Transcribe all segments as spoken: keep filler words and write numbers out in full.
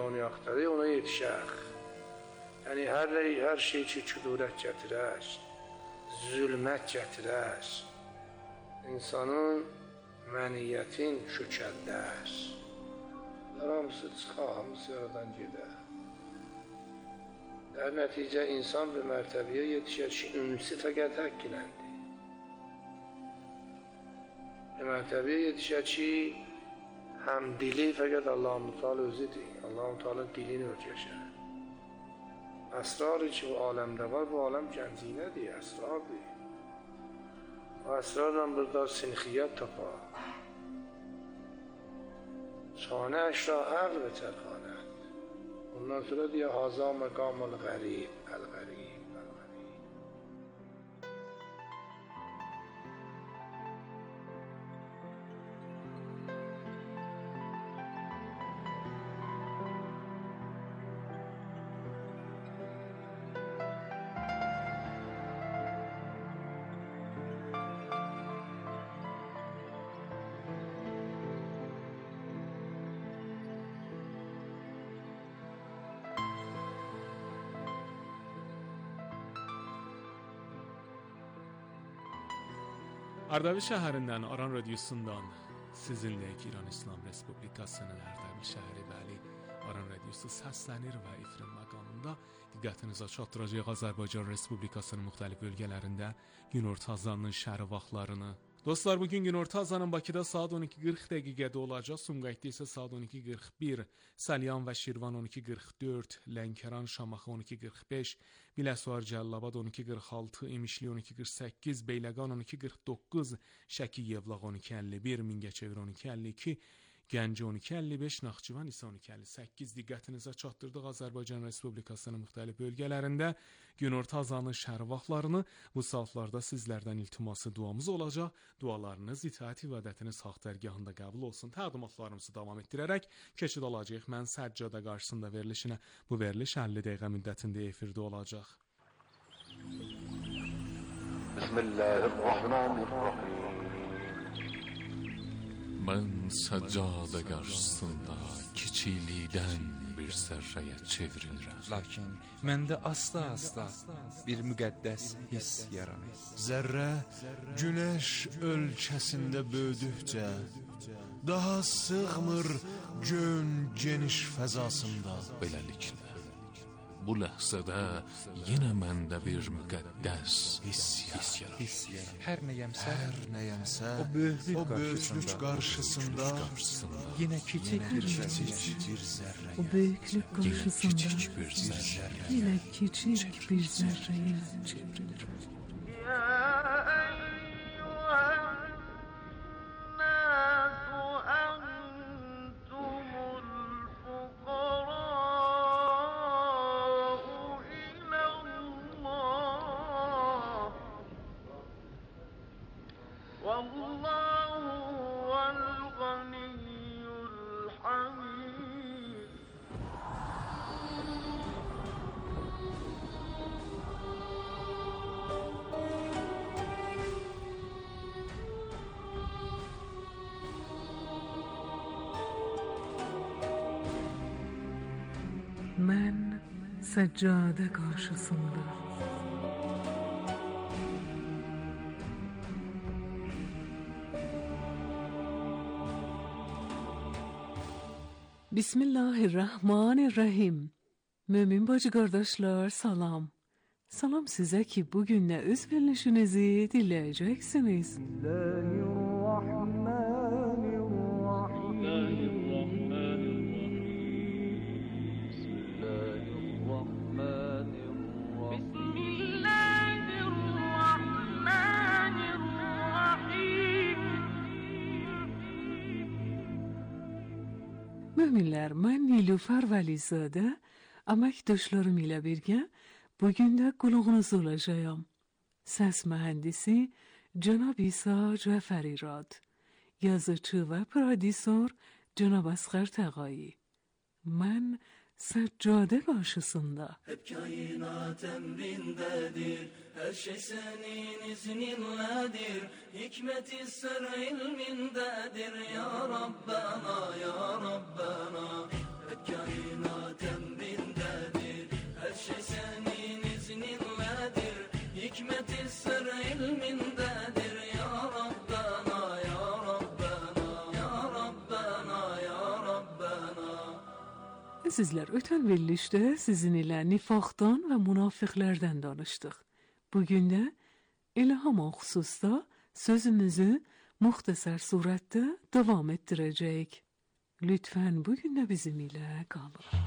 onu axtarır, ona yetişər. Yəni, hər, hər şey ki, küdurət gətirər, zülmət gətirər, insanın məniyyətin kökəldər. Bunlar hamısı çıxar, hamısı yaradan gedər. در نتیجه انسان به مرتبه yetişər ki, ünsi fəqət haqq iləndir. به مرتبه yetişər ki, həmdili fəqət Allah-u Teala özüdür. Allah-u Teala dilini öyrəşər. Əsrarı ki, bu aləmdə var, bu aləm gəncinədir, əsrardır. O əsrarla burada sinxiyyət tapar. Şanəş را عقل بچرخاند. Ondan sonra diyor haza mekamul garib, el garib, el garib. Ardabil şəhərindən, Aran radiosundan sizinləyik İran İslam Respublikasının Ardabil şəhəri bəli Aran radiosu səslənir və efir məqamında diqqətinizə çatdıracaq Azərbaycan Respublikasının müxtəlif bölgələrində günorta azanının şəhəri vaxtlarını. Dostlar, bugün günorta azanın Bakıda saat on iki qırx dəqiqədə olacaq, Sumqayıtda isə saat on iki qırx bir, Salyan və Şirvan on iki qırx dörd, Lənkəran, Şamaxı on iki qırx beş, Biləsuvar, Cəllabad on iki qırx altı, İmişli on iki qırx səkkiz, Beyləqan on iki qırx doqquz, Şəki, Yevlax on iki əlli bir, Mingəçevir on iki əlli iki, Gəncə on iki əlli beş, Naxçıvan isə on iki əlli səkkiz. Diqqətinizə çatdırdıq Azərbaycan Respublikasının müxtəlif bölgələrində günorta azanın şəhər vaxtlarını. Bu saatlarda sizlərdən iltiması duamız olacaq. Dualarınız itaət ibadətiniz haqq dərgahında qəbul olsun. Təqdimatlarımızı davam etdirərək keçid alacağıq. Mən Səccada qarşısında verilişinə. Bu veriliş əlli dəqiqə müddətində efirdə olacaq. Bismillahirrahmanirrahim. Mən səccada qarşısında kiçiklikdən bir zərrəyə çevrilirəm. Lakin məndə asta-asta bir müqəddəs hiss yaranır. Zərrə günəş ölkəsində böyüdükcə daha sığmır göyün geniş fəzasında. Beləliklə, bu ləhzədə yenə məndə bir müqəddəs hiss yaranır. Hiss yaranır. Hər nəyəmsə, Hər nəyəmsə o böyüklük, o böyüklük qarşısında, qarşısında yenə kiçik bir kiçik bir zərrə. O büyüklük yenə karşısında kiçik bir zərrə. yine küçük bir zerreye çevrilir. Ben seccade karşısında Bismillahirrahmanirrahim. Mümin bacı kardeşler salam. Salam size ki bugün ne öz verilişinizi dileyeceksiniz. Müminler, mən Nilüfer Vəlizadə, əməkdaşlarım ilə birgə bugün də qulağınız olacağım. Səs mühəndisi Cənab İsa Cəfərirad, yazıcı və prodüsor Cənab Əsqər Təğayi. Mən seccadə karşısında. Hep kainat emrindedir, her şey senin izninledir, hikmeti sır ilmindedir, ya Rabbena, ya Rabbena. Hep kainat Əzizlər, ötən verilişdə sizin ilə nifaqdan və münafiqlərdən danışdıq. Bugün də elə haman xüsusda sözümüzü müxtəsər surətdə davam etdirəcəyik. Lütfən bugün də bizim ilə qalın.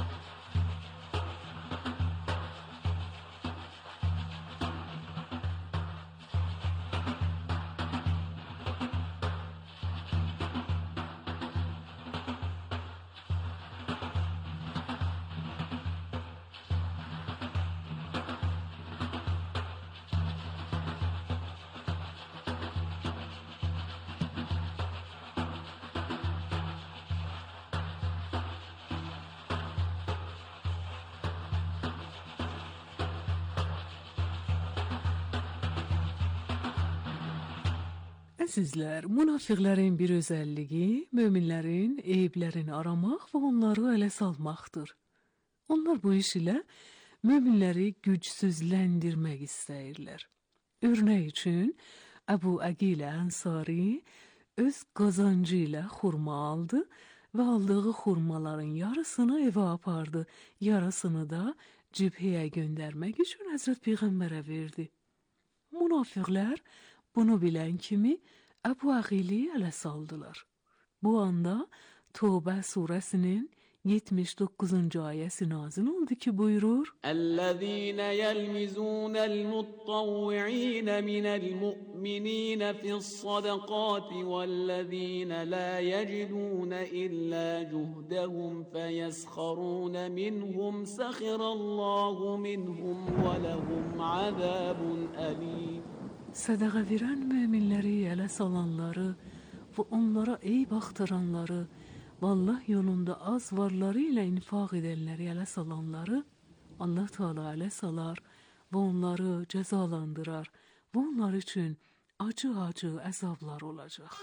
Əzizlər, münafiqlərin bir özəlliyi möminlərin eyiblərini aramaq və onları ələ salmaqdır. Onlar bu iş ilə möminləri gücsüzləndirmək istəyirlər. Örnək üçün, Əbu Əqilə Ənsari öz qazancı ilə xurma aldı və aldığı xurmaların yarısını evə apardı, yarısını da cibhəyə göndərmək üçün Həzrət Peyğəmbərə verdi. Münafiqlər bunu bilən kimi Əbu Əqili ələ saldılar. Bu anda Tövbə surəsinin yetmiş doqquzuncu ayəsi nazil oldu ki buyurur: "Ellezîne yelmizûnel muttavvi'îne minel mu'minîne fi's-sadaqâti vellezîne lâ yecidûne illâ cuhdehum feyesxarûne minhum sahirallâhu minhum ve lehum azâbun elîm." Sədəqə verən möminləri ələ salanları və onlara eyb axtaranları və Allah yolunda az varları ilə infaq edənləri ələ salanları Allah Teala ələ salar və onları cəzalandırar və onlar üçün acı-acı əzablar olacaq.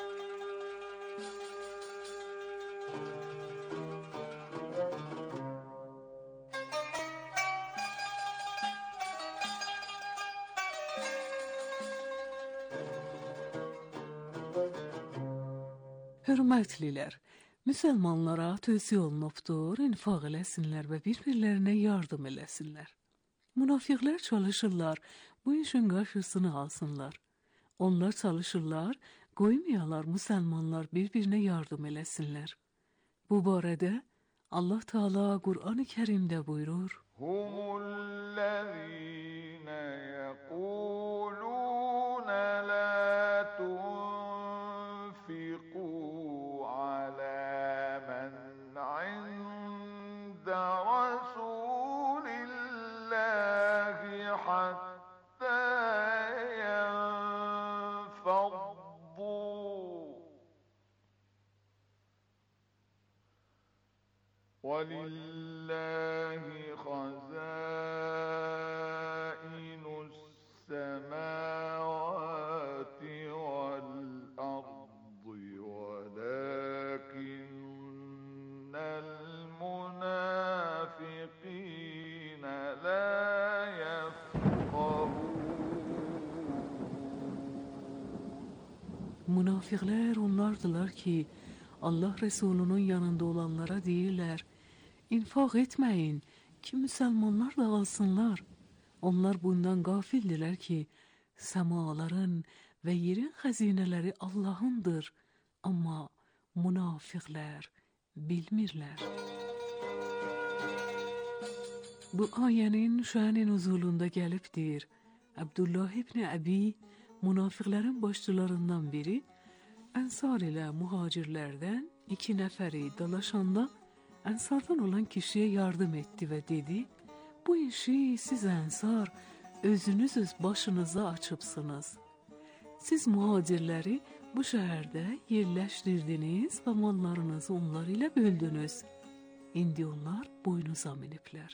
Hörmətlilər, müsəlmanlara tövsiyə olunubdur, infaq eləsinlər və bir-birlərinə yardım eləsinlər. Münafiqlər çalışırlar, bu işin qarşısını alsınlar. Onlar çalışırlar, qoymayalar müsəlmanlar bir-birinə yardım eləsinlər. Bu barədə Allah Teala Qur'an-ı Kərimdə buyurur: Humullezîne yeqûlûne lâ tunfiqû رسول الله حتى ينفضوا ولله خزائن السماوات والأرض ولكن المنافقين لا يفقهون. Münafiqlər onlardılar ki, Allah Resulunun yanında olanlara deyirlər: İnfaq etməyin ki, müsəlmanlar dağılsınlar. Onlar bundan qafildirlər ki, səmaların və yerin xəzinələri Allahındır. Amma münafiqlər bilmirlər. Bu ayənin şə'n-i nuzulunda gəlibdir. Abdullah ibn Əbi münafiqlərin başçılarından biri Ənsar ilə mühacirlərdən iki nəfəri dalaşanda Ənsardan olan kişiyə yardım etdi və dedi: bu işi siz Ənsar özünüz öz başınıza açıbsınız. Siz mühacirləri bu şəhərdə yerləşdirdiniz və mallarınızı onlar ilə böldünüz. İndi onlar boynuza miniblər.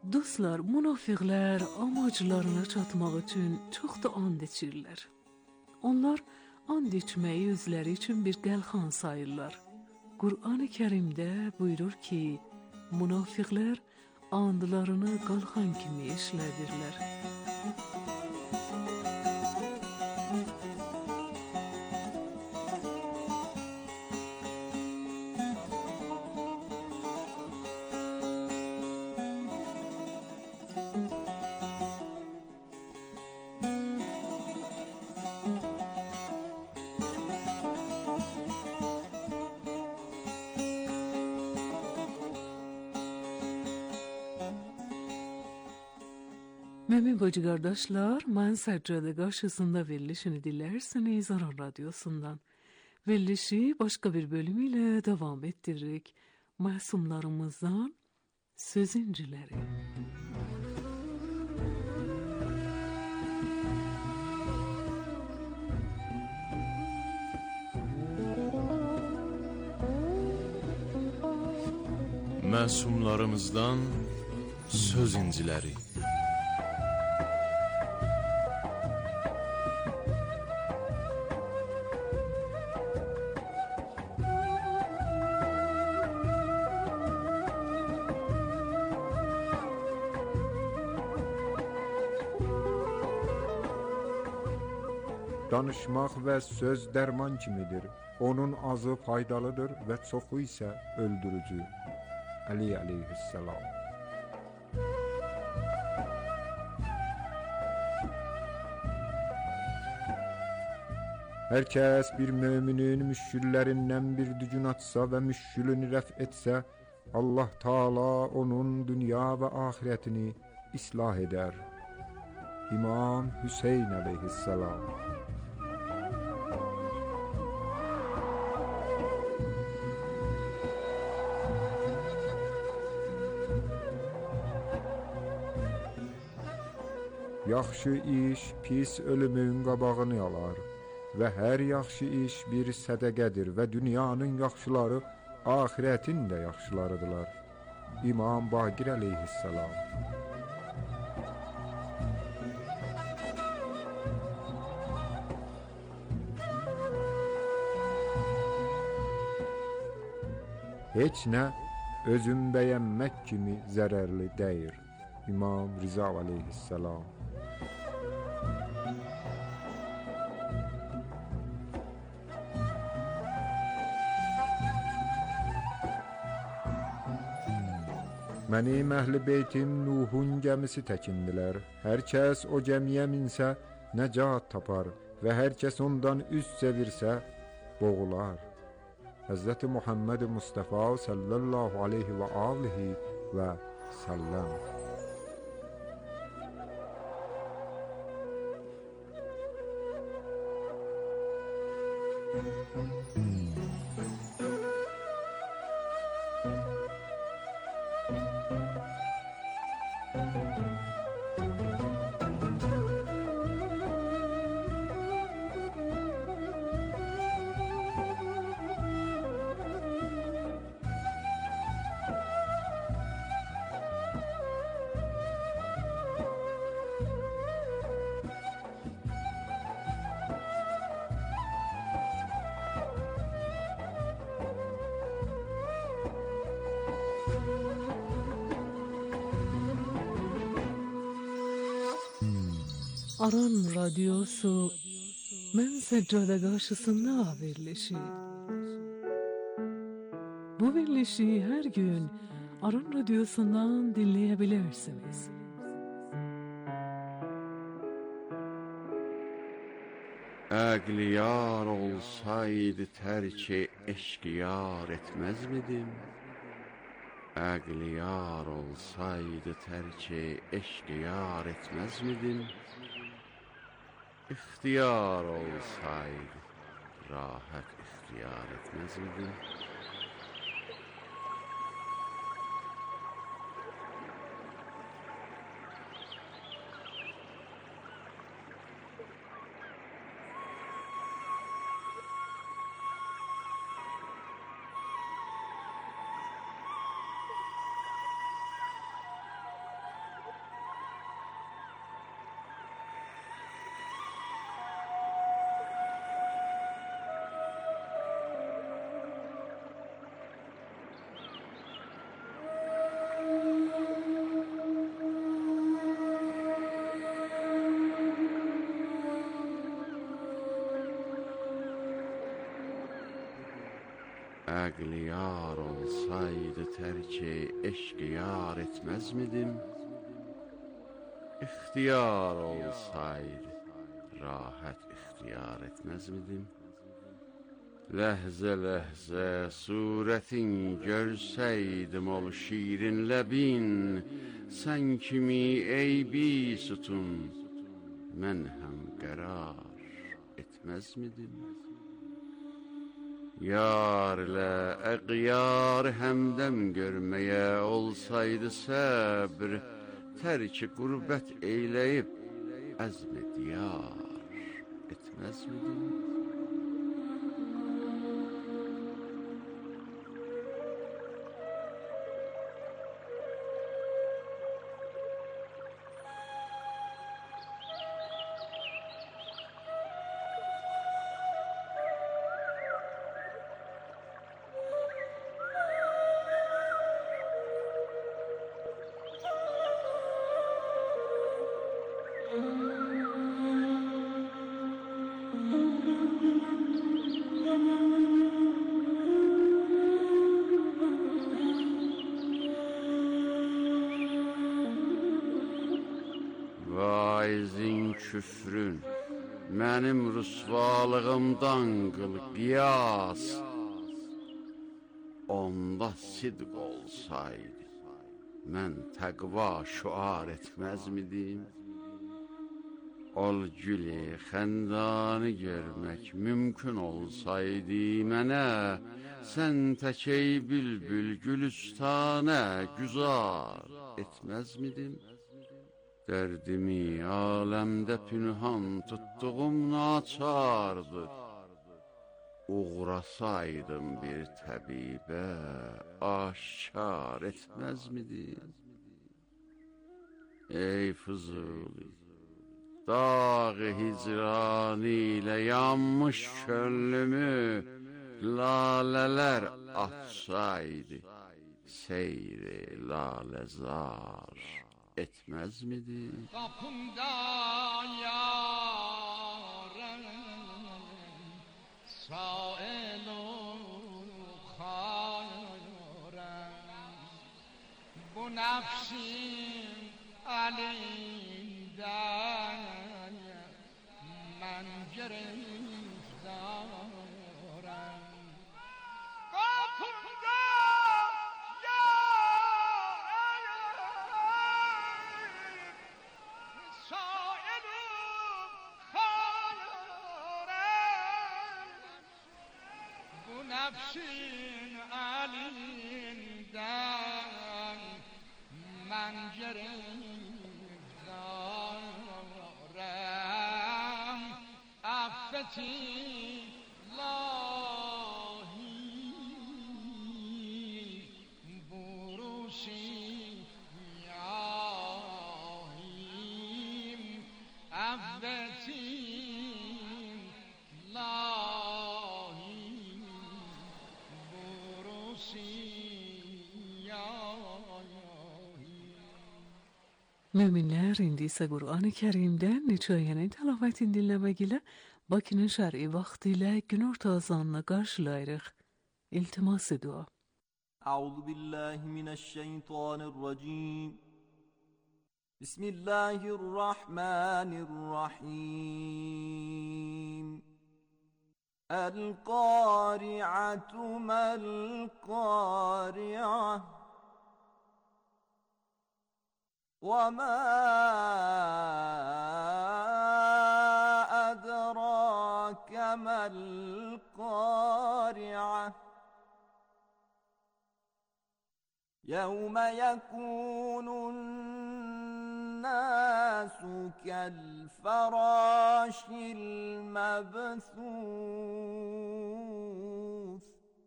Dostlar, münafiqlər amaclarına çatmaq üçün çox da and içirlər. Onlar and içməyi özləri üçün bir qəlxan sayırlar. Qur'an-ı Kərimdə buyurur ki, münafiqlər andlarını qalxan kimi işlədirlər. Mömin bacı qardaşlar, mən Səccadə qarşısında verilişini dinlərsiniz Aran Radyosundan. Verilişi başqa bir bölümü ilə davam etdiririk. Məsumlarımızdan söz inciləri. Məsumlarımızdan söz inciləri. Danışmaq və söz dərman kimidir. Onun azı faydalıdır və çoxu isə öldürücü. Ali aleyhisselam. Hər kəs bir müminin müşküllərindən bir dücün atsa və müşkülünü rəf etsə, Allah Taala onun dünya və ahirətini islah edər. İmam Hüseyn aleyhisselam. Yaxşı iş pis ölümün qabağını alar və hər yaxşı iş bir sədəqədir və dünyanın yaxşıları ahirətin də yaxşılarıdırlar. İmam Baqir aleyhisselam. Heç nə özün bəyənmək kimi zərərli deyir. İmam Rıza aleyhisselam. Mənim əhl-i beytim Nuhun gəmisi təkindilər. Hər kəs o gəmiyə minsə nəcat tapar və hər kəs ondan üz çevirsə boğular. Həzrəti Muhammed Mustafa sallallahu aleyhi və alihi və səlləm. Aran Radyosu Mən Səccadə qarşısında verilişi. Bu verilişi hər gün Aran Radyosundan dinləyə Əqliyar olsaydı tərki eşqiyar etməz midim? Əqliyar olsaydı tərki eşqiyar etməz midim? İxtiyar olsaydı rahat ixtiyar etməz midim? Aklı yar olsaydı terki eşk yar etmez midim? İhtiyar olsaydı rahat ihtiyar etmez midim? Lehze lehze suretin görseydim ol şiirin lebin, sen kimi eybi sütun men hem karar etmez midim? Yar ile eğyar hemdem görmeye olsaydı sabr, terki gurbet eyleyip azme diyar etmez midim? Vaizin küfrün, mənim rüsvalığımdan qıl qiyas, onda sidq olsaydı, mən təqva şuar etməz midim? Ol gülü xəndanı görmək mümkün olsaydı mənə, sən təkey bülbül gülüstanə güzar etməz midim? Dərdimi aləmdə pünhan tutduğum naçardır. Uğrasaydım bir təbibə aşkar etməz midim? Ey Füzuli, dağı hicranı ilə yanmış könlümü lalələr açsaydı, seyri lalezar etmez miydi? Kapımda yarım saelu kharem, bu nefsim elinden men giriftarem. Kapımda nefsin elinden men giriftarem, affeti ilahi burusi yahim, affeti Möminlər indi isə Qur'an-ı Kərimdən neçə ayənin təlavətini dinləmək ilə Bakının şər'i vaxtı ilə günorta azanını qarşılayırıq. İltiması dua. Əuzu billahi mineşşeytanirracim. Bismillahirrahmanirrahim. El-qari'atu mel-qari'ah. وَمَا أَدْرَاكَ مَا الْقَارِعَةُ يَوْمَ يَكُونُ النَّاسُ كَالْفَرَاشِ الْمَبْثُوثِ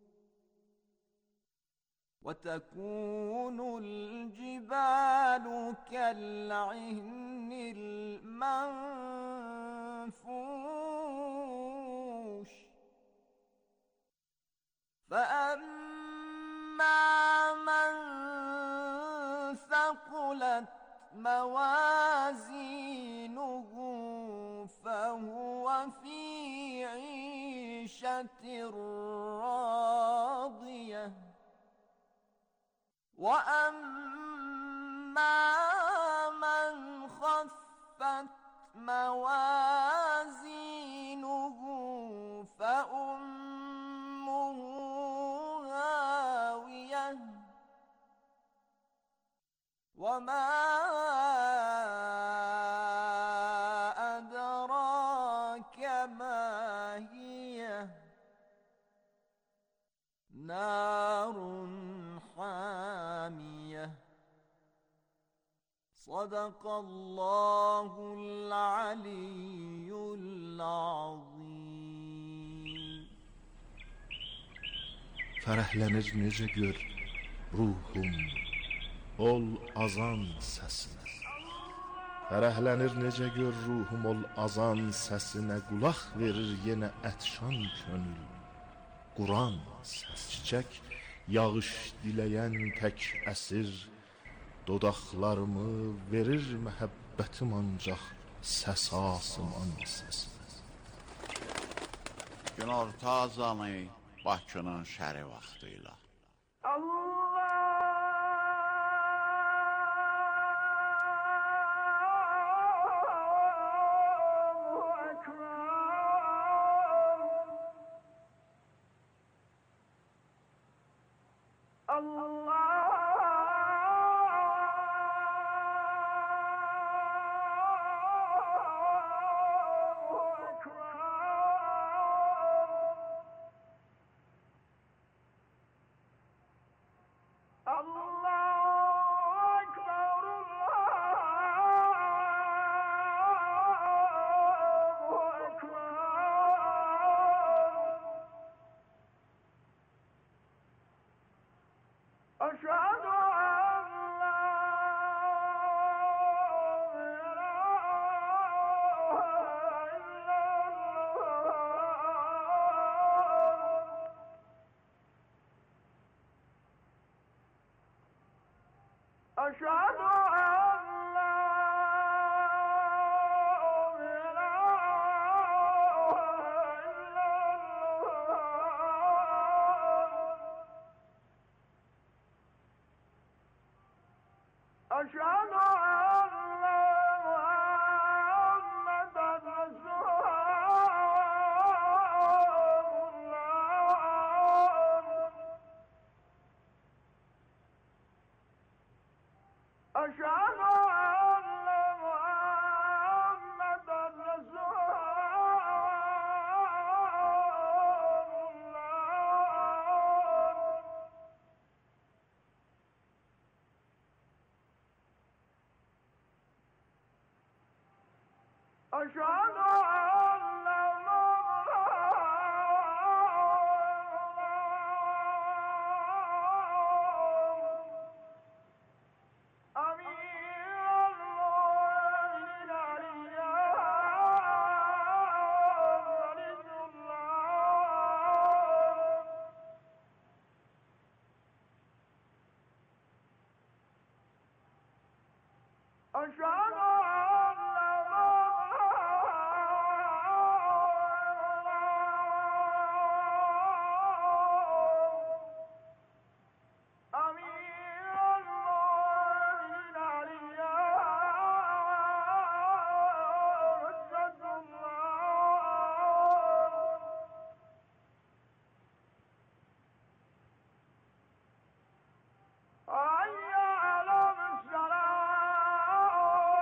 وتكون الجبال كالعهن المنفوش فأما من ثقلت موازينه فهو في عيشة راضية وأما من خفت موازينه فأمه هاوية وما أدراك ما هي نار حامية صدق الله العلي العظيم. Fərəhlənir necə gör ruhum ol azan səsinə. Fərəhlənir necə gör ruhum ol azan səsinə. Qulaq verir yenə ətşan könül Quran səs. Çiçək yağış diləyən tək əsir dodaqlarımı verir məhəbbətim ancaq səs asıman səsinə. Günorta azanı Bakının şəri vaxtıyla. حي على الصلاة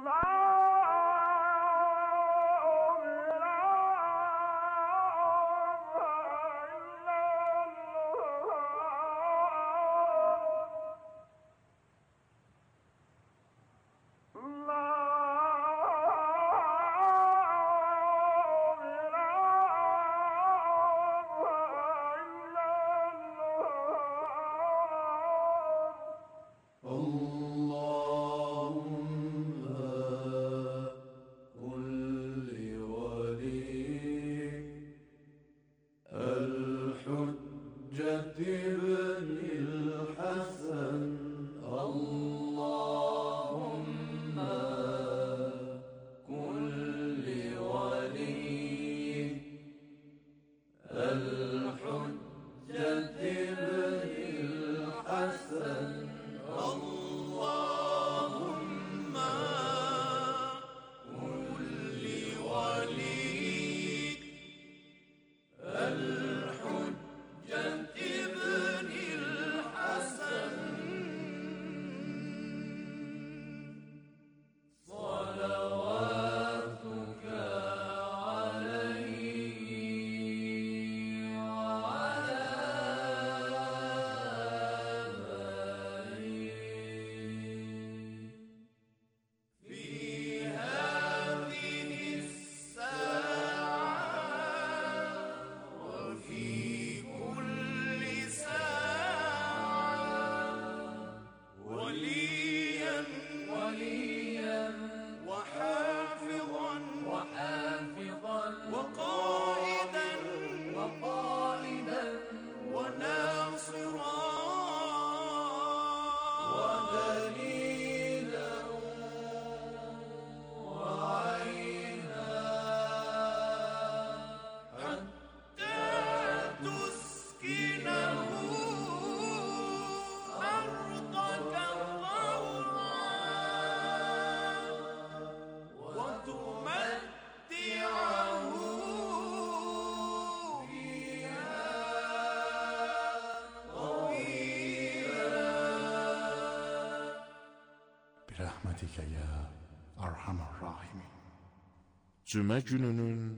Cümə gününün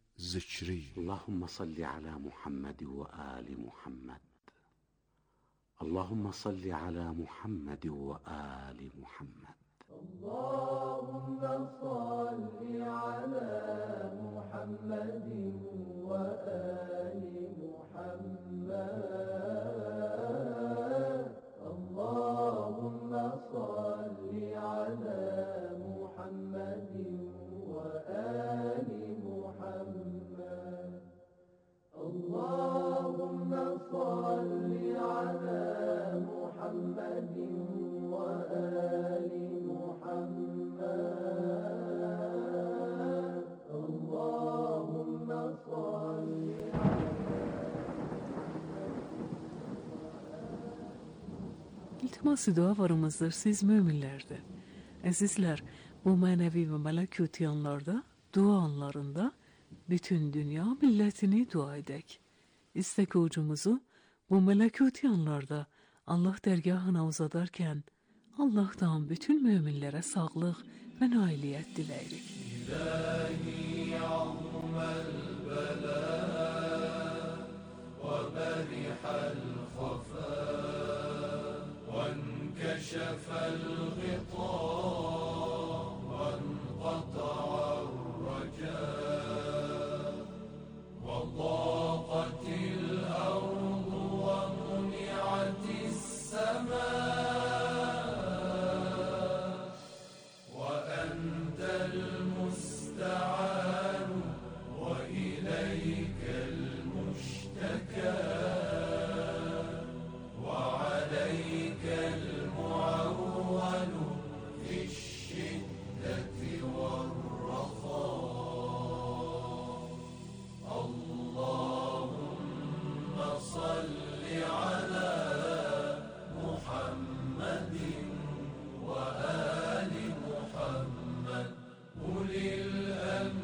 zikri. Allahumma salli ala Muhammed ve ali Muhammed. Allahumma salli ala Muhammed ve ali Muhammed. Allahumma salli ala Muhammed ve ali Muhammed. Allahumma salli ala Muhammed وآل محمد. اللهم صل على محمد وآل محمد. اللهم صل İltiması dua varımızdır siz müminlerde. Əzizlər, bu mənəvi və mələküti anlarda, dua anlarında bütün dünya millətini dua edək. İstək ucumuzu bu mələküti anlarda Allah dərgahına uzadarkən Allah'tan bütün müminlərə sağlıq və nailiyyət diləyirik. İlahi azməl bələ və bərihəl xafə və nkəşəfəl ğita وانقطع الرجاء وضاقت الأرض ومنعت السماء وأنت المستعان وإليك المشتكى وعليك المعول في الشدة والرخاء. اللهم صل على محمد وآل محمد أولي الأمر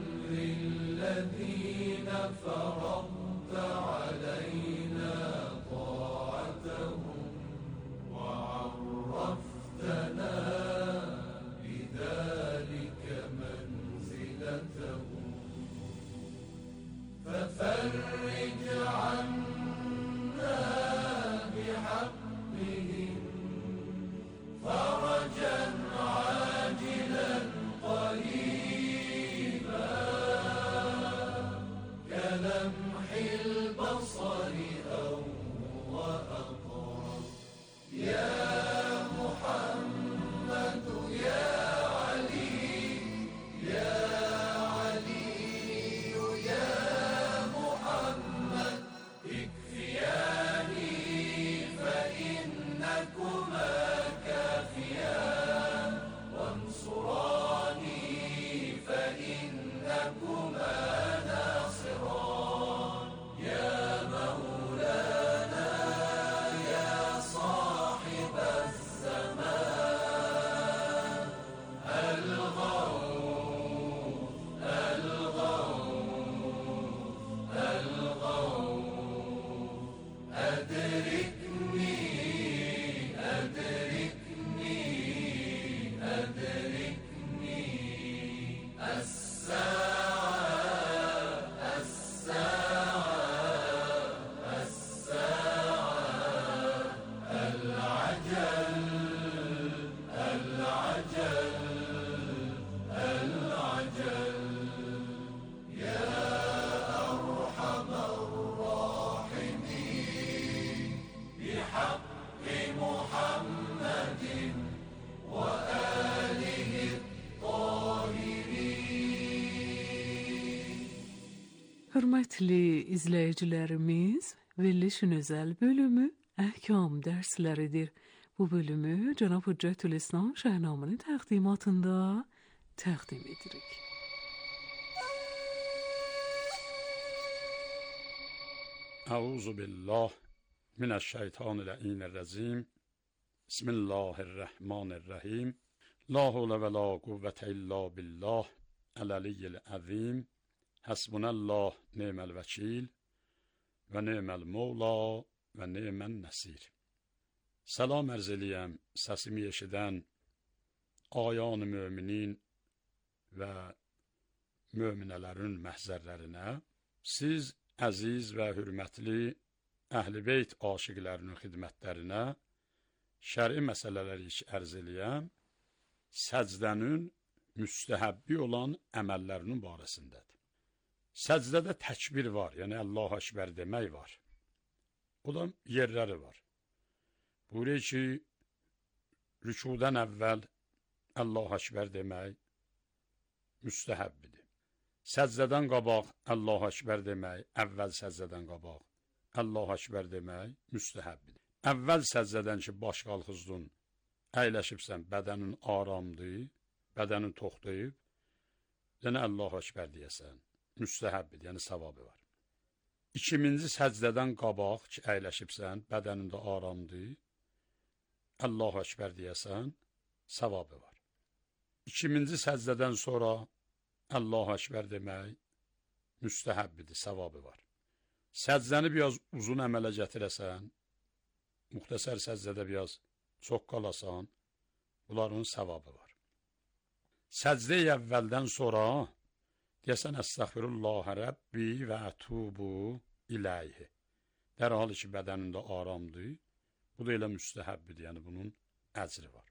Hörmətli izləyicilərimiz, verilişin özəl bölümü Əhkam dərsləridir. Bu bölümü Cənab Hüccətülislam Şəhnamının təqdimatında təqdim edirik. Əuzu billah minəşşeytanirracim. Bismillahirrahmanirrahim. La havle ve la kuvvete illa billah. El-aliyyil azim. Hasbunallah ni'mel vekil ve ni'mel mevla ve ni'men nasir. Salam ərz eləyəm səsimi eşidən ayan-ı müminin və möminələrin məhzərlərinə, siz əziz və hürmətli Əhl-i Beyt aşiqlərinin xidmətlərinə şəri məsələləri ərz eləyəm, səcdənin müstəhəbbi olan əməllərinin barəsindədir. Səcdədə təkbir var, yəni Allahu Ekber demək var. O da yerləri var. Buyuruyor ki, rükudan əvvəl Allahu Ekber demək müstəhəbbidir. Səcdədən qabaq Allahu Ekber demək, əvvəl səcdədən qabaq Allahu Ekber demək müstəhəbbidir. Əvvəl səcdədən ki, baş qalxızdın, əyləşibsən, bədənin aramdır, bədənin toxtayıb, yəni Allahu Ekber deyəsən, müstəhəbbidir, yəni savabı var. İkinci səcdədən qabaq ki, əyləşibsən, bədənində aramdır, Allahu Ekber deyəsən, savabı var. İkinci səcdədən sonra Allahu Ekber demək müstəhəbbidir, savabı var. Səcdəni biraz uzun əmələ gətirəsən, müxtəsər səcdədə biraz çox qalasan, bunların savabı var. Səcdə-i əvvəldən sonra deyəsən, Əstəğfirullahə Rəbbi və ətubu iləyhi. Dərhal ki, bədənində aramdır, bu da elə müstəhəbbidir, yəni bunun əcri var.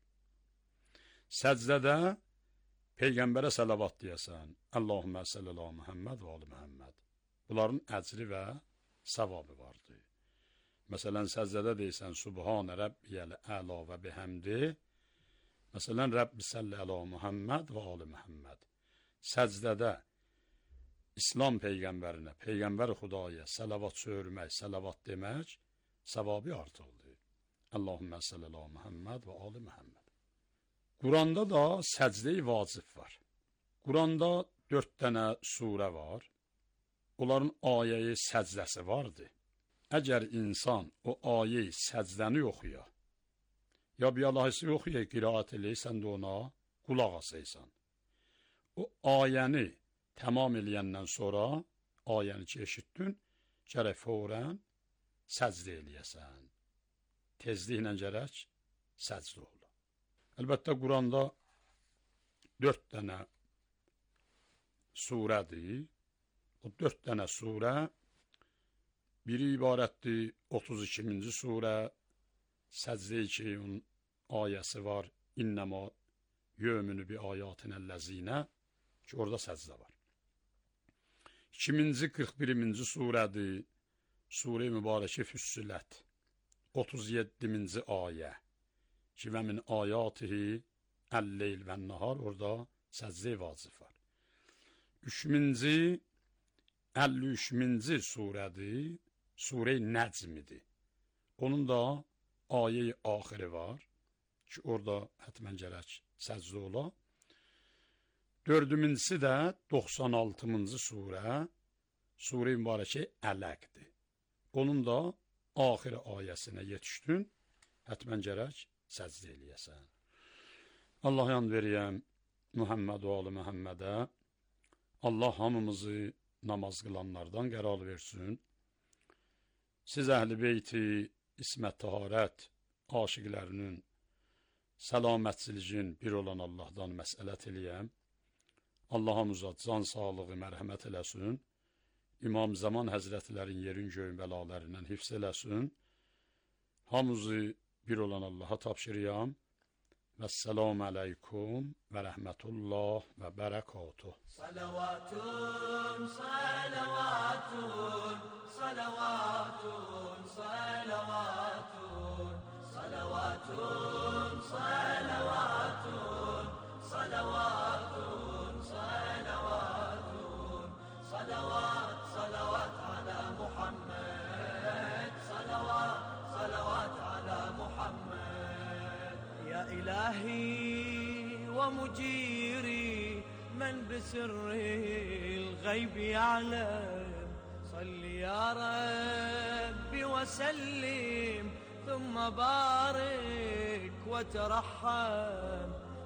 Səcdədə Peyğəmbərə səlavat deyəsən, Allahümmə səllələ Muhammed və ali Muhammed. Bunların əcri və savabı vardır. Məsələn, səcdədə deysən, Subhanə Rəbbiyəl əla və bihəmdi. Məsələn, Rəbbi səllə əla Muhammed və ali Muhammed. Səcdədə İslam Peyğəmbərinə, Peyğəmbər Xudaya səlavat söyürmək, səlavat demək, savabı artıqdır. Allahümmə səllələ Muhammed və ali Muhammed. Quranda da səcdə-i vacib var. Quranda dörd dənə surə var. Onların ayəyi səcdəsi vardır. Əgər insan o ayeyi səcdəni oxuya, ya biyalahisi oxuya, qiraat eləysən də ona qulaq asaysan. O ayəni tamam eləyəndən sonra, ayəni ki eşitdün, gərək fəvrən səcdə eləyəsən. Tezliklə gərək səcdə ol. Əlbəttə, Quranda dörd dənə surədir. O dörd dənə surə, biri ibarətdir, otuz ikinci surə, səcdə-i ki, onun ayəsi var, İnnəmə yömünü bi ayatinəlləzinə, ki, orada səcdə var. ikinci qırx birinci surədir, surə-i mübarəki Füssülət, otuz yeddinci ayə, ki, və min ayatihi əl-leyl və nəhar, orada səcdə-i vacib var. Üçüncü, əlli üçüncü surədir, surə-i Nəcmidir. Onun da ayə-i axiri var, ki, orada hətmən gərək səcdə ola. Dördüncüsü də doxsan altıncı surə, surə-i mübarəki Ələqdir. Onun da axiri ayəsinə yetişdün, hətmən gərək səcdə eləyəsən. Allah yan veriyəm Muhammed və ali Muhammedə. Allah hamımızı namaz qılanlardan qərar versin. Siz Əhl-i Beyti İsmət Təharət aşiqlərinin səlamətçiliyin bir olan Allahdan məsələt eləyəm. Allah'ımıza can sağlığı mərhəmət eləsin. İmam Zaman Həzrətlərin yerin göyün bəlalarından hifz eləsin. Hamımızı bir olan Allah'a tapşırıyam. Vəssalamu aleykum və rəhmətullah və bərəkatuh. Salavatun, salavatun, salavatun, salavatun, salavatun, salavatun, salavatun, salavatun, salavat, salavat. بسر الغيب يعلم. صل يا ربي وسلم ثم بارك وترحم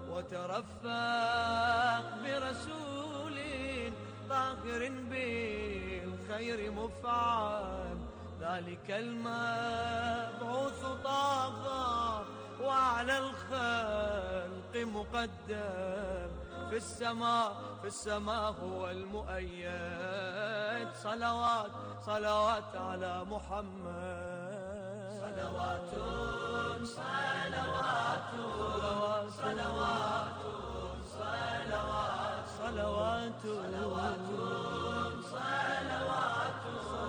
وترفق برسول طاهر بالخير مفعم. ذلك المبعوث طه وعلى الخلق مقدم. في السماء في السماء هو المؤيد. صلوات صلوات على محمد. صلوات صلوات صلوات صلوات صلوات صلوات صلوات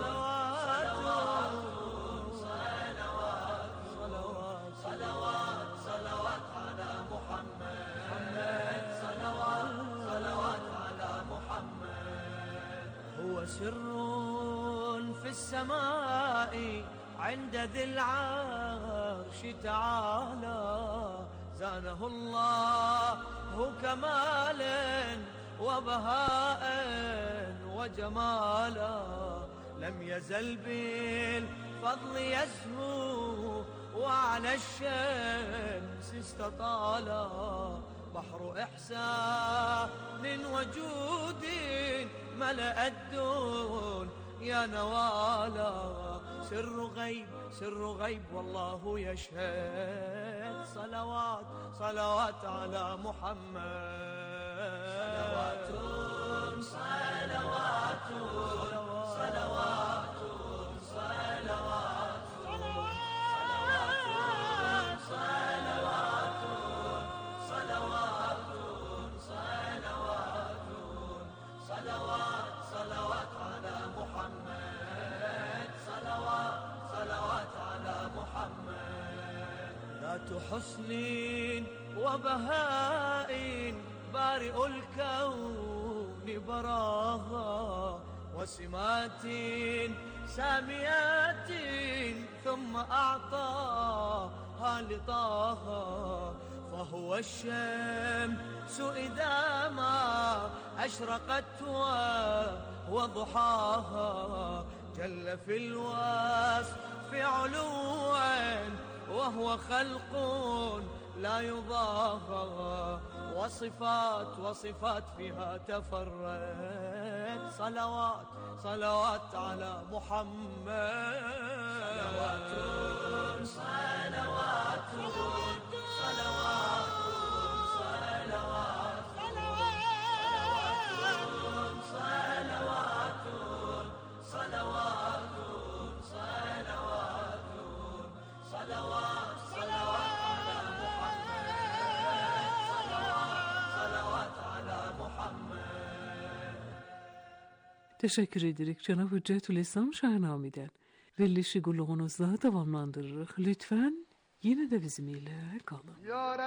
صلوات صلوات صلوات على محمد. صلوات صلوات على محمد. هو سر في السماء عند ذي العرش تعالى. زانه الله كمالا وبهاء وجمالا. لم يزل بالفضل يزهو وعلى الشمس استطالا. بحر إحسان وجود ملأ الدون يا نوالا. سر غيب سر غيب والله يشهد. صلوات صلوات على محمد. صلوات صلوات صلوات صلوات صلوات صلوات صلوات صلوات صلوات على محمد. صلوات صلوات على محمد. ذات حسن وبهاء بارئ الكون براها. وسمات ساميات ثم أعطاها لطاها. فهو الشمس إذا ما أشرقت وضحاها. جل في الوصف علوا وهو خلق لا يضاهى. وصفات وصفات فيها تفرد. صلوات صلوات على محمد. صلوات صلوات صلوات صلوات صلوات صلوات صلوات صلوات صلوات على محمد. صلوات على محمد. Teşekkür edirik Cenab-ı Hüccetül İslam Şahnami'den. Verilişi kulluğunuzda devamlandırırıq. Lütfen yine de bizimle kalın. Ya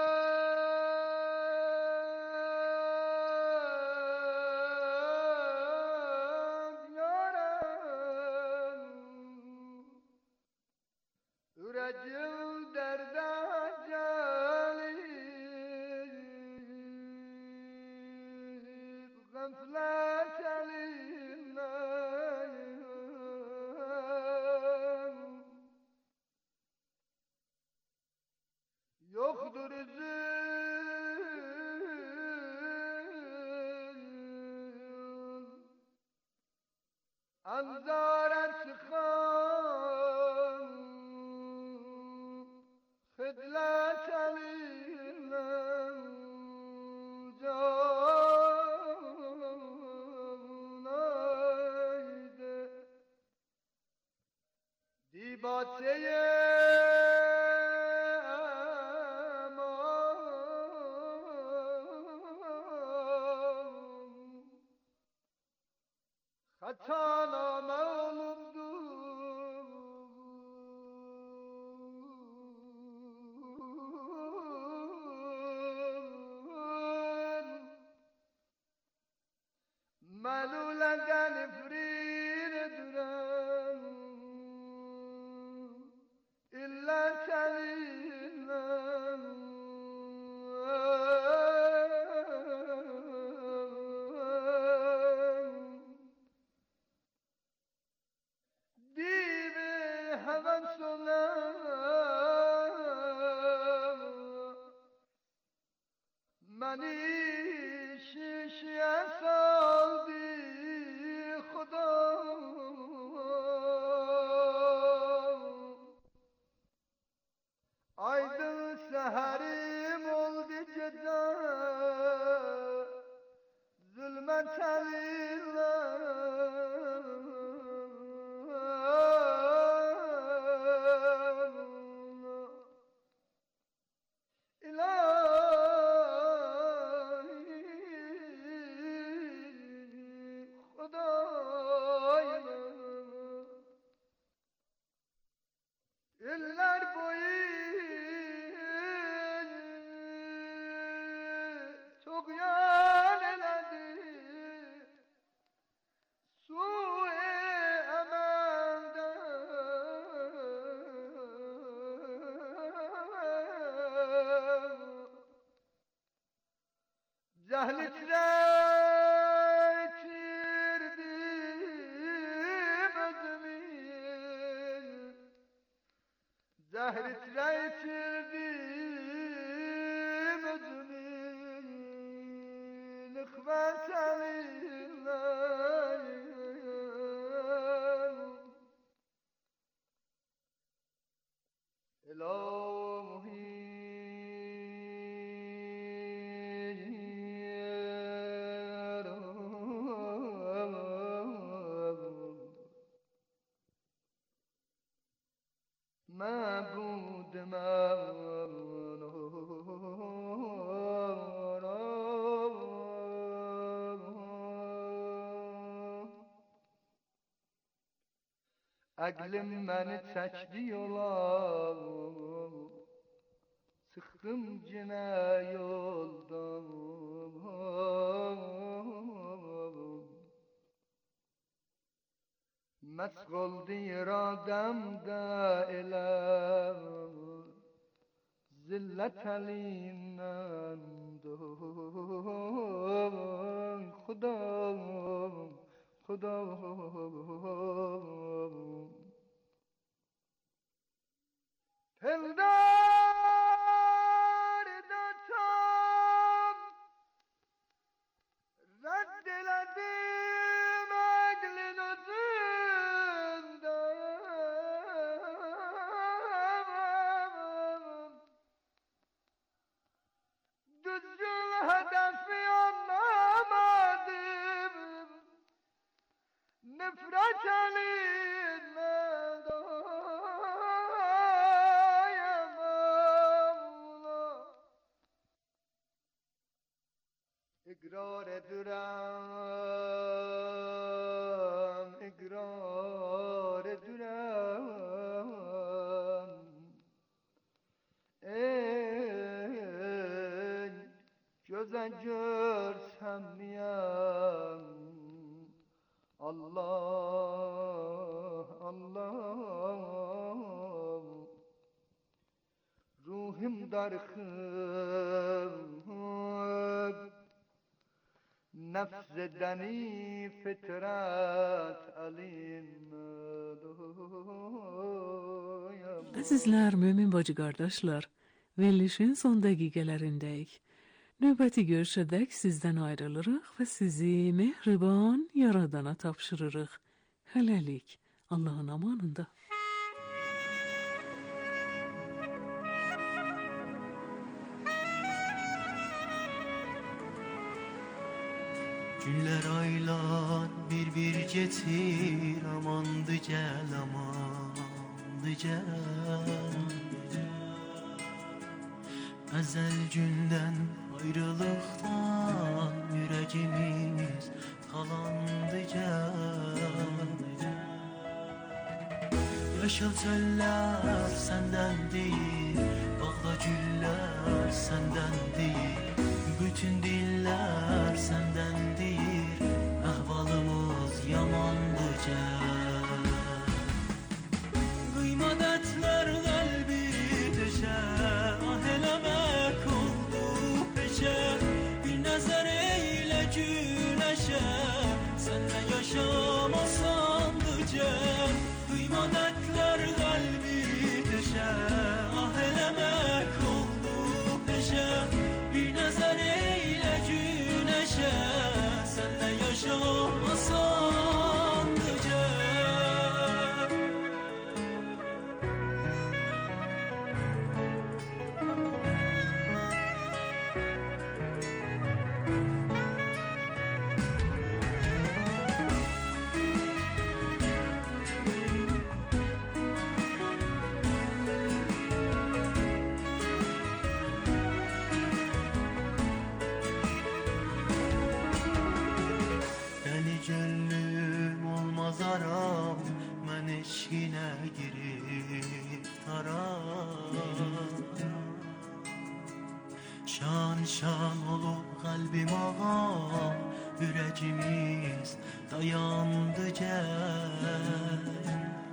Ürəcil dərdə gəlib, qəflət əlindən. Yoxdur üzüm, anzara çıxan, xidlət əlindən canaydı. Dibateye hataname olubdu. Meluleden ifrin edilen illa seninle. ben sonra məni şişəyə saldı Xuda. Aydın səhərim oldu gecə zülmət əlillər. İller boyu tuğyan eledi, su-i emelde cehli titretirdim özümü, zehri titretirdim özümü, nıkvet elinler. İlahi معبود من Əqlim məni çəkdi yola, çıxdım yenə yoldan. Məşq oldu iradəmdə elə zillət əlindən. Xuda, Xuda Pildar edetem reddeledim əqlin özünden. Düzgün hedefi anlamadım, nefret elinden doyamam. İkrar edürem, ikrar edürem. Ey göze görsem niyem, Allah, Allah. Ruhim darxıb, nefs edəni fitrət əlimdə. Əzizlər, mömin bacı qardaşlar, verilişin son dəqiqələrindəyik. Növbəti görüşədək sizdən ayrılırıq və sizi mehriban Yaradana tapşırırıq. Hələlik, Allahın amanında. Günlər aylar bir-bir keçir, amandı gəl, amandı gəl. Əzəl gündən ayrılıqdan ürəyimiz talandı gəl. Yaşıl çöllər səndəndir, bağda güllər səndəndir. Bütün dillər səndəndir, əhvalımız yamandı gəl. Qıymadətlər qəlbi döşə, ah eləmək oldu peşə. Bir nəzər eylə güləşə, sənlə yaşamasandı gəl. duyma dertler kalbi deşe. Ah elemek oldu peşe, bir nazar eyle güneşe. Senle yaşamasan gece. Aram, mən eşqinə giriftaram. Şan şan olub qalbim ağam, ürəcimiz dayandı gəl.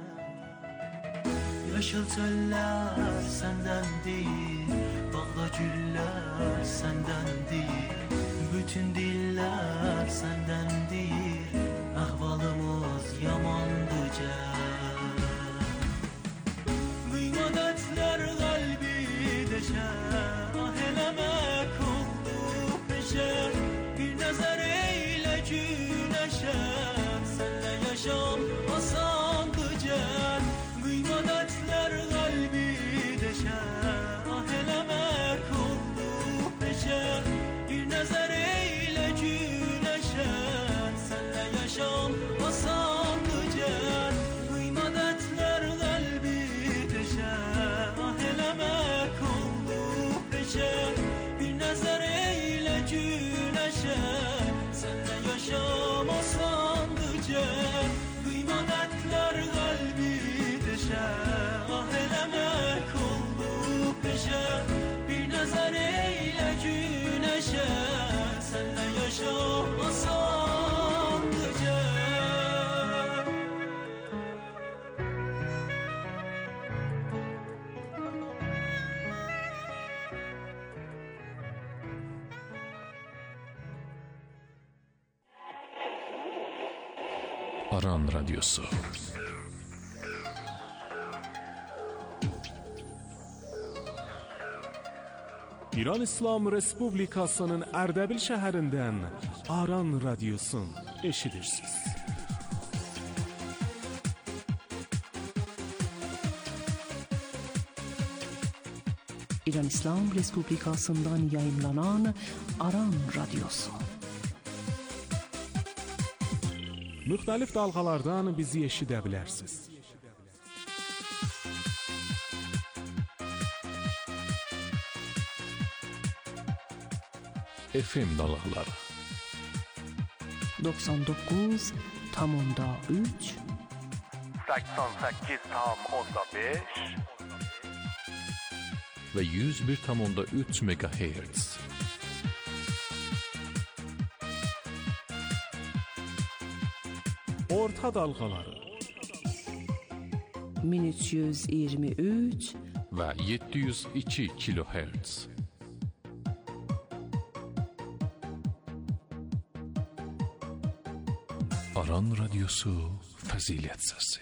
Yaşıl çöllər səndən deyil, bağda güllər səndən deyil, bütün dillər səndən deyil, ahvalımız yamandı gəl. Duyma dertler kalbi deşe, ah elemek oldu peşe. Bir nazar eyle güneşe, senle yaşam asandı gel. Duyma dertler kalbi deşe, ah elemek oldu peşe. Bir nazar eyle güneşe, senle yaşam asandı gel. Duyma dertler kalbi deşe, ah elemek oldu peşe. Bir nazar eyle güneşe, senle yaşam asandı gel. Duyma dertler kalbi deşe, ah elemek oldu peşe. Bir nazar eyle güneşe, senle yaşam asandı gel. Aran Radyosu. İran İslam Respublikasının Ərdəbil şəhərindən Aran Radyosun eşidirsiniz. İran İslam Respublikasından yayımlanan Aran Radyosu. Müxtəlif dalğalardan bizi eşidə bilərsiniz. F M dalğaları doksan doqquz tam onda üç, səksən səkkiz tam onda beş və yüz bir tam onda üç megahertz. Orta dalğaları min üç yüz iyirmi üç və yeddi yüz iki kilohertz. Aran Radyosu Fəzilət Səsi.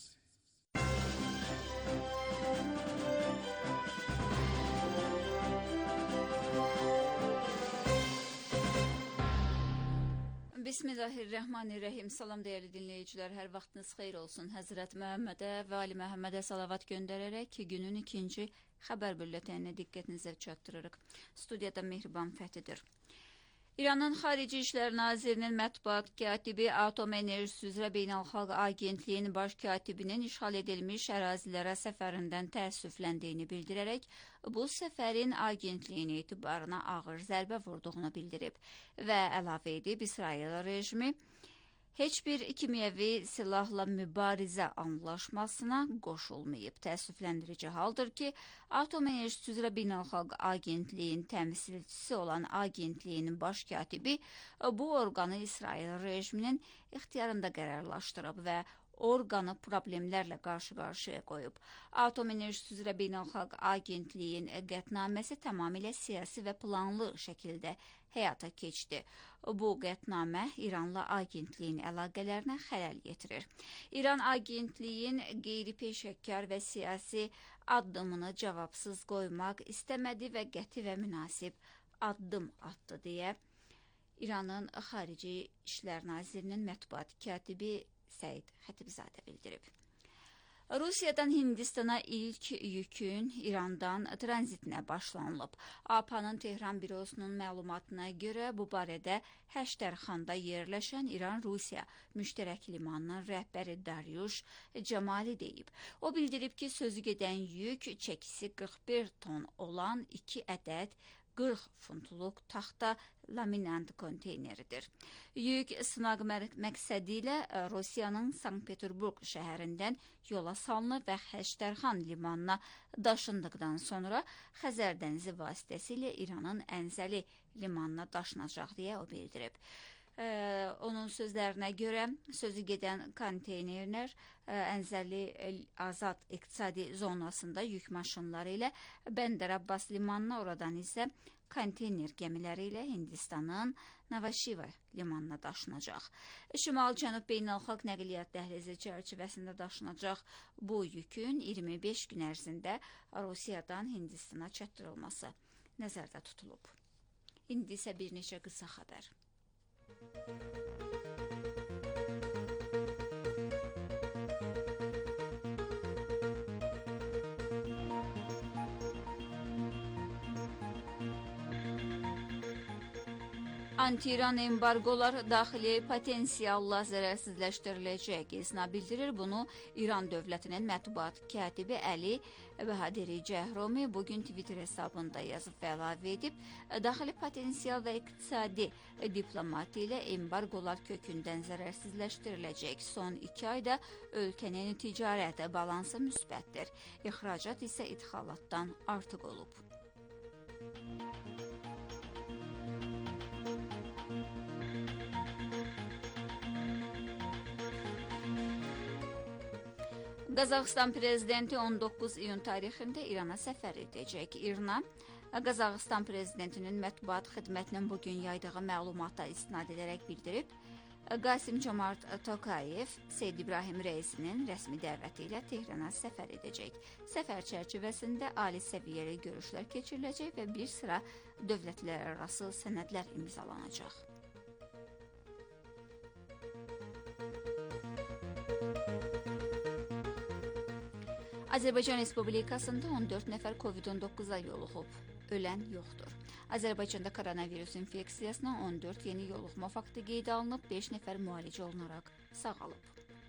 Bismillahirrahmanirrahim. Salam değerli dinleyiciler, her vaxtınız xeyir olsun. Həzrət Məhəmmədə və Ali Məhəmmədə salavat göndərərək günün ikinci xəbər bülləteninə diqqətinizə çatdırırıq. Studiyada Mehriban Fəthidir. İranın Xarici İşlər Nazirinin mətbuat katibi, Atom Enerjisi üzrə Beynəlxalq Agentliyinin baş katibinin işğal edilmiş ərazilərə səfərindən təəssüfləndiyini bildirərək, bu səfərin agentliyin etibarına ağır zərbə vurduğunu bildirib və əlavə edib, İsrail rejimi heç bir kimyəvi silahla mübarizə anlaşmasına qoşulmayıb. Təəssüfləndirici haldır ki, Atom Enerjisi üzrə Beynəlxalq Agentliyin təmsilçisi olan agentliyin baş katibi bu orqanı İsrail rejiminin ixtiyarında qərarlaşdırıb və orqanı problemlərlə qarşı-qarşıya qoyub. Atom Enerjisi üzrə Beynəlxalq Agentliyin qətnaməsi tamamilə siyasi və planlı şəkildə həyata keçdi. Bu qətnamə İranla agentliyin əlaqələrinə xələl yetirir. İran agentliyin qeyri-peşəkar və siyasi addımını cavabsız qoymaq istəmədi və qəti və münasib addım atdı deyə İranın Xarici İşlər Nazirinin mətbuat katibi Səid Xətibzadə bildirib. Rusiyadan Hindistana ilk yükün İrandan tranzitinə başlanılıb. A P A-nın Tehran bürosunun məlumatına görə bu barədə Həştərxanda yerləşən İran-Rusiya müştərək limanının rəhbəri Daryush Camali deyib. O bildirib ki, sözü gedən yük çəkisi qırx bir ton olan iki ədəd qırx funtluq taxta laminant konteyneridir. Yük sınaq məqsədi ilə Rusiyanın Sankt-Peterburg şəhərindən yola salınıb və Həştərxan limanına daşındıqdan sonra Xəzər dənizi vasitəsilə İranın Ənzəli limanına daşınacaq deyə o bildirib. Ee, onun sözlərinə görə sözü gedən konteynerlər e, Ənzəli azad iqtisadi zonasında yük maşınları ilə Bəndər Abbas limanına, oradan isə konteyner gəmiləri ilə Hindistanın Navashiva limanına daşınacaq. Şimal-Cənub beynəlxalq nəqliyyat dəhlizi çərçivəsində daşınacaq bu yükün iyirmi beş gün ərzində Rusiyadan Hindistana çatdırılması nəzərdə tutulub. İndi isə bir neçə qısa xəbər. Anti-İran embargolar daxili potensialla zərərsizləşdiriləcək izna bildirir. Bunu İran dövlətinin mətbuat katibi Əli Bəhadiri Cəhromi bugün Twitter hesabında yazıb və əlavə edib, daxili potensial və iqtisadi diplomati ilə embargolar kökündən zərərsizləşdiriləcək. Son iki ayda ölkənin ticarət balansı müsbətdir. İxracat isə idxalatdan artıq olub. Qazaxıstan prezidenti on doqquz iyun tarixində İrana səfər edəcək. İrana Qazaxıstan prezidentinin mətbuat xidmətinin bugün yaydığı məlumata istinad edərək bildirib, Qasim Comart Tokayev Seyid İbrahim Reisinin rəsmi dəvəti ilə Tehrana səfər edəcək. Səfər çərçivəsində ali səviyyəli görüşlər keçiriləcək və bir sıra dövlətlər arası sənədlər imzalanacaq. Azərbaycan Respublikasında on dörd nəfər kovid on doqquza yoluxub. Ölən yoxdur. Azərbaycanda koronavirus infeksiyasına on dörd yeni yoluxma faktı qeydə alınıb, beş nəfər müalicə olunaraq sağalıb.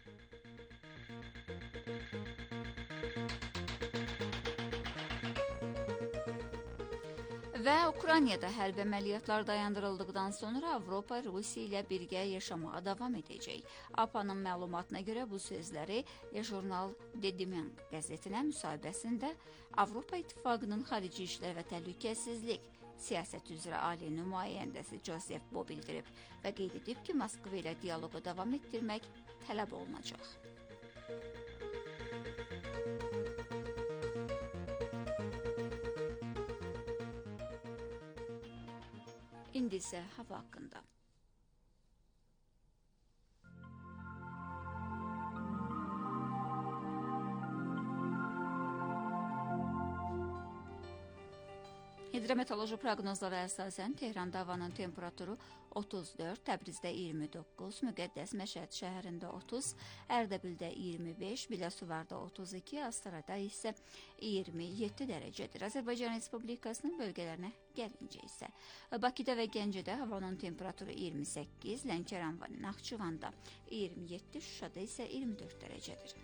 Və Ukraynada hərbi əməliyyatlar dayandırıldıqdan sonra Avropa Rusiya ilə birgə yaşamağa davam edəcək. A P A-nın məlumatına görə bu sözləri jurnal Dedimen qəzetinə müsahibəsində Avropa İttifaqının Xarici İşlər və Təhlükəsizlik siyasət üzrə ali nümayəndəsi Joseph Bo bildirib və qeyd edib ki, Moskva ilə dialoqu davam etdirmək tələb olunacaq. İndi isə hava haqqında. Hidrometeoroloji proqnozlara əsasən Tehranda havanın temperaturu otuz dörd, Təbrizdə iyirmi doqquz, Müqəddəs Məşəd şəhərində otuz, Ərdəbildə iyirmi beş, Biləsuvarda otuz iki, Astarada isə iyirmi yeddi dərəcədir. Azərbaycan Respublikasının bölgələrinə gəlincə isə Bakıda və Gəncədə havanın temperaturu iyirmi səkkiz, Lənkəran və Naxçıvanda iyirmi yeddi, Şuşada isə iyirmi dörd dərəcədir.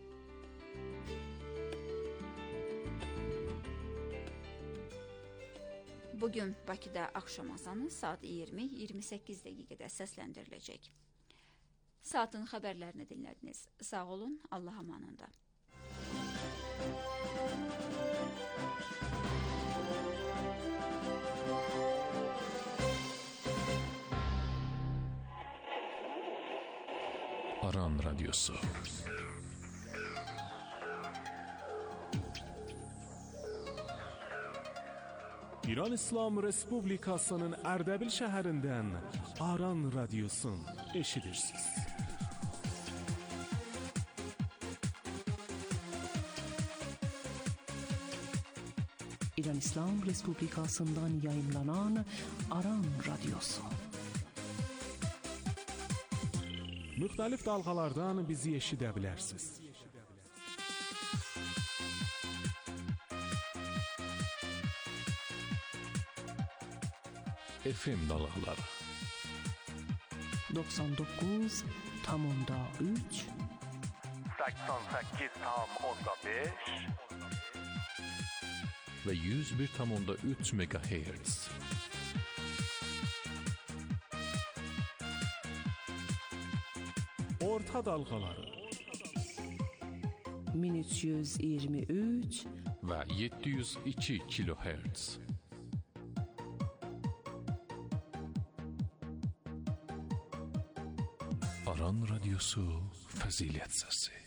Bugün Bakıda axşam azanı saat iyirmi iyirmi səkkiz dəqiqədə səsləndiriləcək. Saatın xəbərlərini dinlədiniz. Sağ olun, Allah amanında. Aran Radyosu. İran İslam Respublikasının Ərdəbil şəhərindən Aran Radyosun eşidirsiniz. İran İslam Respublikasından yayımlanan Aran Radyosu. Müxtəlif dalğalardan bizi eşidə bilərsiniz. F M dalğaları doksan doqquz tamamda üç səksən səkkiz tam onda beş və yüz bir tam onda üç megahertz. Orta dalğaları min üç yüz iyirmi üç və yeddi yüz iki kilohertz. Aran Radyosu Fəzilət Səsi.